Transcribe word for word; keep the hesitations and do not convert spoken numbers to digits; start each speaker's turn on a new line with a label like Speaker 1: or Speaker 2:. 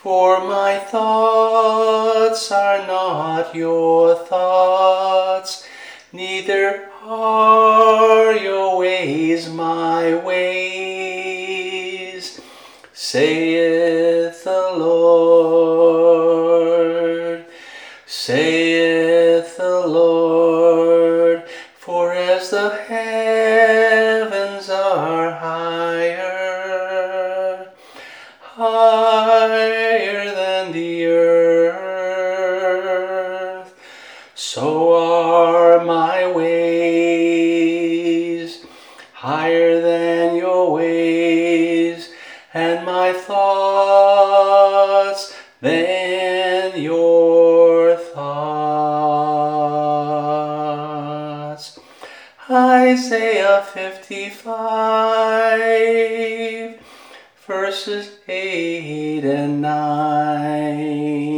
Speaker 1: For my thoughts are not your thoughts, neither are your ways my ways, saith the Lord. Saith the Lord, for as the heavens are higher, higher than the earth, so are my ways higher than your ways, and my thoughts than your thoughts. Isaiah fifty-five, verses eight and nine.